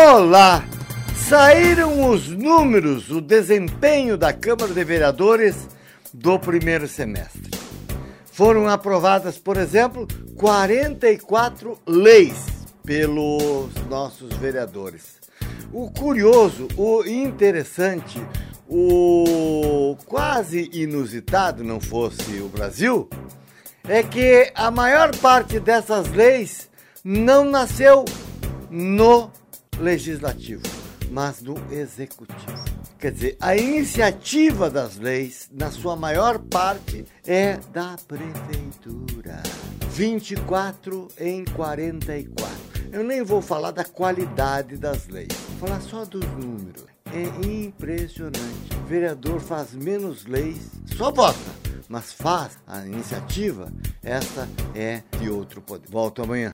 Olá! Saíram os números, o desempenho da Câmara de Vereadores do primeiro semestre. Foram aprovadas, por exemplo, 44 leis pelos nossos vereadores. O curioso, o interessante, o quase inusitado, não fosse o Brasil, é que a maior parte dessas leis não nasceu no legislativo, mas no executivo. Quer dizer, a iniciativa das leis, na sua maior parte, é da prefeitura. 24 em 44. Eu nem vou falar da qualidade das leis, vou falar só dos números. É impressionante. O vereador faz menos leis, só vota, mas faz a iniciativa. Essa é de outro poder. Volto amanhã.